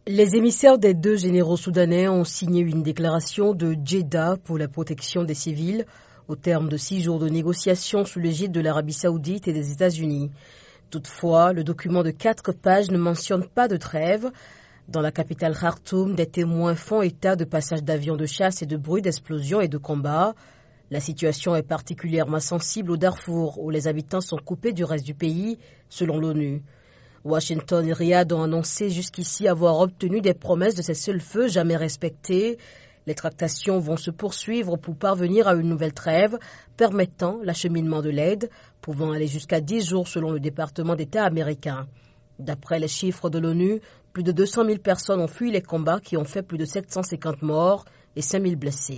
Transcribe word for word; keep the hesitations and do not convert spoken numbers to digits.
Les émissaires des deux généraux soudanais ont signé une déclaration de Djeddah pour la protection des civils au terme de six jours de négociations sous l'égide de l'Arabie saoudite et des États-Unis. Toutefois, le document de quatre pages ne mentionne pas de trêve. Dans la capitale Khartoum, des témoins font état de passages d'avions de chasse et de bruits d'explosions et de combats. La situation est particulièrement sensible au Darfour, où les habitants sont coupés du reste du pays, selon l'ONU. Washington et Riyad ont annoncé jusqu'ici avoir obtenu des promesses de cessez-le-feu jamais respectées. Les tractations vont se poursuivre pour parvenir à une nouvelle trêve permettant l'acheminement de l'aide, pouvant aller jusqu'à dix jours selon le département d'État américain. D'après les chiffres de l'ONU, plus de deux cent mille personnes ont fui les combats qui ont fait plus de sept cent cinquante morts et cinq mille blessés.